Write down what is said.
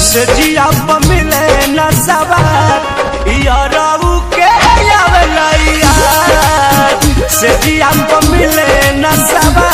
से जिया पर मिले न सवार यारू के आवेला यार से जिया पर मिले न सवार।